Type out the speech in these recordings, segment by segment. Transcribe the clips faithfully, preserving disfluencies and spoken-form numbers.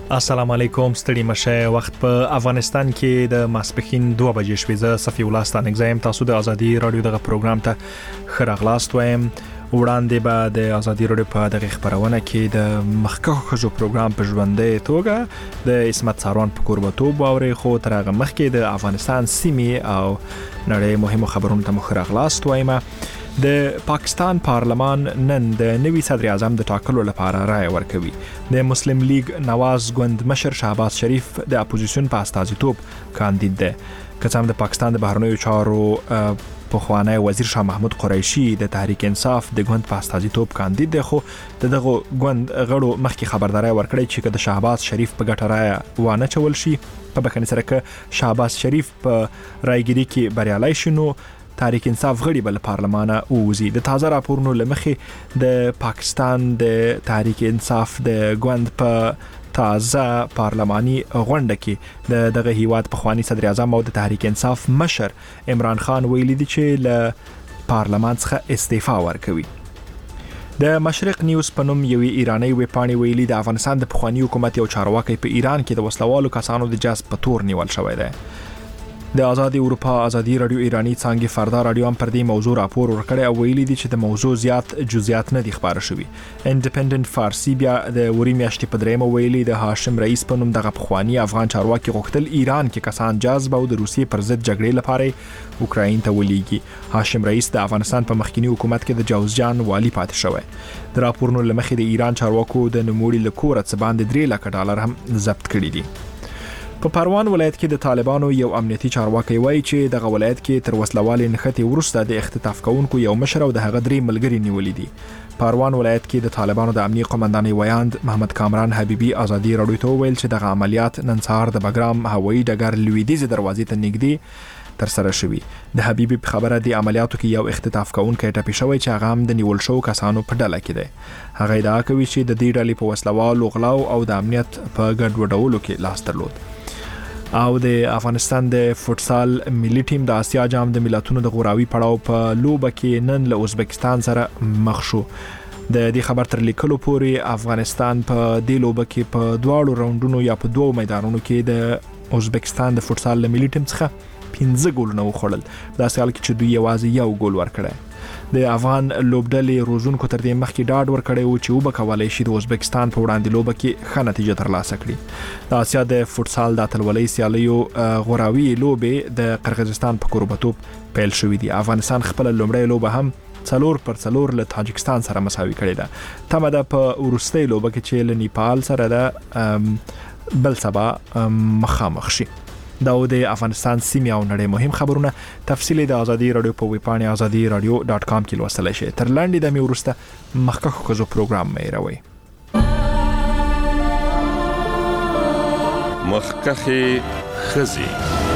السلام علیکم، ستړي مشه. وخت په افغانستان کې د ماسپښین دوه بجې شوې. زه صفي الله ستانګزایم. تاسو د ازادي رادیو دغه پروګرام ته خراغلاست وایم. وړاندې به د ازادي رادیو په دغه خبرونه کې د مخکښو خزو پروګرام په ژوندۍ توګه د اسمت ساروان په قربتوب باوري، خو تر هغه مخکې د افغانستان سیمې او نړۍ مهمو خبرونو ته خراغلاست وایم. د پاکستان پارلمان نن د نوي صدر اعظم د ټاکلو لپاره رائے ورکوي. د مسلم لیگ نواز ګوند مشر شهباز شریف د اپوزیشن په استازیتوب کاندید دی. که څنګه د پاکستان د بهرنیو چارو پخوانی وزیر شاه محمود قریشي د تحریک انصاف د ګوند په استازیتوب کاندید دی، خو دغه ګوند غړو مخکې خبرداري ورکړې چې که د شهباز شریف په ګټه رائے وانه چول شي، په بخښنې سره که شهباز شریف په رائګيري کې بریالي شنو تحریک انصاف غړي بل پارلمان اوزي. د تازه راپورونو لمخې د پاکستان د تحریک انصاف د ګوند په تازه پارلماني غونډه کې د دغه هیواد پخوانی صدر اعظم او د تحریک انصاف مشر عمران خان ویلي دی چې له پارلمان څخه استعفا ورکوي. د مشرق نیوز په نوم یوې ایرانی ویبپاڼې ویلي د افغانستان د پخوانی حکومت یو چارواکي په ایران کې د وسلوالو کسانو د جذب په تور نیول شوی دی. د آزادي اروپا ازادي رادیو ایرانی څنګه فردا رادیو هم پر دې موضوع راپور ورکړی او ویلي دي چې د موضوع زیات جزئیات نه دي خبره شوي. انډیپندنت فارسی بیا د وری میاشتې په درېمه ویلي د هاشم رئیس په نوم دغه پخوانی افغان چارواکي غوښتل ایران کې کسان جذب او د روسیې پر ضد جګړې لپاره اوکراین ته ولېږي. هاشم رئیس د افغانستان په مخکینی حکومت کې د جوزجان والی پاتې شوی. د راپورونو لمخې د ایران چارواکو د نوموړي لکوره څه باندې درې لک ډالر هم ضبط کړي دي. په پروان ولایت کې د طالبانو یو امنیتي چارواکي وایي چې دغه ولایت کې تر وسلوالې نښتې وروسته د اختطاف کوونکو یو مشر او د هغه درې ملګري نیولې دي. پروان ولایت کې د طالبانو د امنیتي قومندانۍ ویاند محمد کامران حبیبي ازادي رادیو ته ویل چې دغه عملیات نن سهار د بګرام هوایي ډګر لویدیځ دروازې ته نږدې تر سره شوی. د حبیبي په خبره د عملیاتو کې یو اختطاف کوونکی ټپي شوی چې هغه هم د نیول شو کسانو په ډله کې دی. هغه ادعا کوي چې د دې ډلې په وسلوالو غلاو او د امنیت په ګډوډولو کې لاس درلود. او د افغانستان د فوتسال ملي ټیم د آسیا جام د ملتونو د غوراوي پړاو په لوبه کې نن له ازبکستان سره مخ شو. د دې خبر تر لیکلو پورې افغانستان په دې لوبه کې په دواړو راوندونو یا په دوو میدانونو کې د ازبکستان د فوتسال ملي ټیم څخه پنځه ګولونه وخوړل. دا سال کې چې دوی یوازې یو ګول ورکړی. د افغان لوبډلې روزونکو تر دې مخکې ډاډ ورکړی و چې وبه کولای شي د ازبکستان په وړاندې لوبه کې ښه نتیجه ترلاسه کړي. د آسیا د فوتسال د اتلولۍ سیالیو غوراوي لوبې د قرغیزستان په قربتوب پیل شوې دي. افغانستان خپل لومړی لوبه هم څلور پر څلور له تاجکستان سره مساوي کړې ده. تمه ده په وروستۍ لوبه کې چې له نیپال سره ده بل سبا مخامخ شي. دا د افغانستان سیمه او نړۍ مهم خبرونه تفصیلی د ازادي رادیو په ویبپاڼه ازادي رادیو ډاټ کام کې لوستلی شئ. تر لاندې د مې ورسته مخکښو ښځو پروګرام مې راوي. مخکښې ښځې.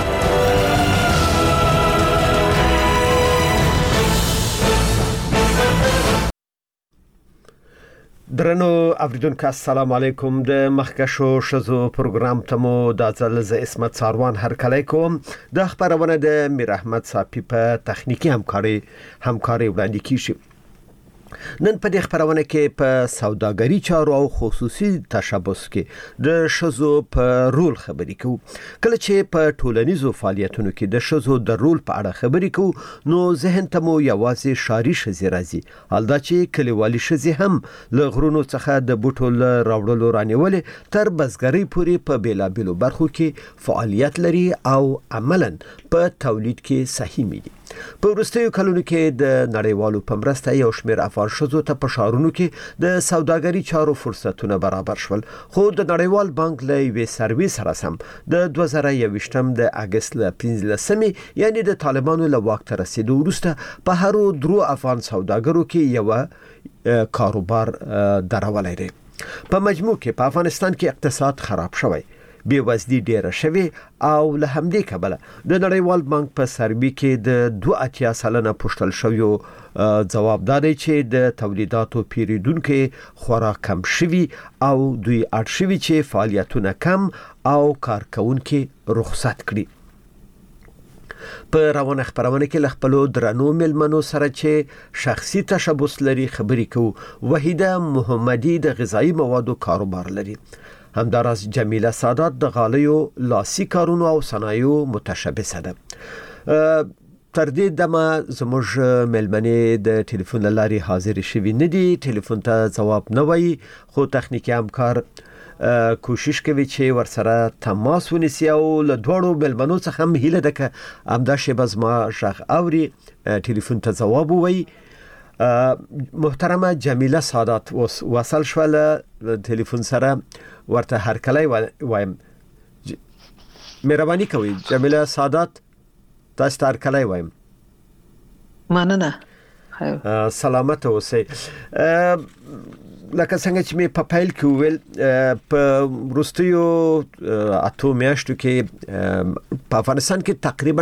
درنو اوریدونکو السلام علیکم. د مخکښو ښځو پروګرام ته مو د ځل ز اسمت ساروان هرکلی کوم. د خبرونه د میر احمد صافی په تخنیکی همکاري همکاري وړاندې کیږي. نن په دې خبرونه کې په سوداګری چارو او خصوصي تشبث کې د ښځو په رول خبرې کوو. کله چې په ټولنیزو فعالیتونو کې د ښځو د رول په اړه خبرې کوو نو ذهن ته مو یوازې ښاري ښځې راځي، حال دا چې کلیوالي ښځې هم له غرونو څخه د بوټو له راوړلو رانیولې تر بزګرۍ پورې په بیلابیلو برخو کې فعالیت لري او عملاً په تولید کې سهیمي دي. په وروستیو کلونو کې د نړیوالو په مرسته یو شمېر افغان ښځو ته په ښارونو کې د سوداګرۍ چارو فرصتونه برابر شول، خو د نړیوال بانک له یوې سروې سره سم د دوه زره یوویشتم د اګست له پنځلسمې یعنې د طالبانو له واک ته رسېدو وروسته په هرو درو افغان سوداګرو کې یو کاروبار درولای دی. په مجموع کې په افغانستان کې اقتصاد خراب شوی، بیوزدی ډیره شوی او له همدې کبله د نړیوال بانک په سروې کې د دوه اتیا سلنه پوښتل شویو ځواب دادی چې د تولیداتو پیریدونکو خورا کم شوی او دوی اړ شوی چې فعالیتونه کم او کارکونکو رخصت کړي. په روانه خبرونه کې لخپلو درنو ملمنو سره چې شخصي تشبث لري خبرې کوو. وحیده محمدی د غذایی موادو کاروبار لري. همداراز جمیله سادات د غالیو لاسي کارونو او صنایعو متشبثه ده. تر دې دمه زموږ ملمنې د ټلیفون لاري حاضر شوي نه دي، ټلیفون ته جواب نه وایي، خو تخنیکی همکار کوشش کوي چې ورسره تماس ونیسي او له دوړو ملمنو څخه هم هیله ده که همدا شیبه زما غږ اوري ټلیفون ته جواب ووایي. محترمه جمیله سادات وصل شوه له ټلیفون سره، ورته هرکلی وایم. مهرباني کوئ جمیله سادات، تاسو ته هرکلی وایم. مننه. سلامت اوسئ. لکه څنګه چې مې په پیل کې وویل، په وروستیو اتو میاشتو کې په افغانستان کې تقریبا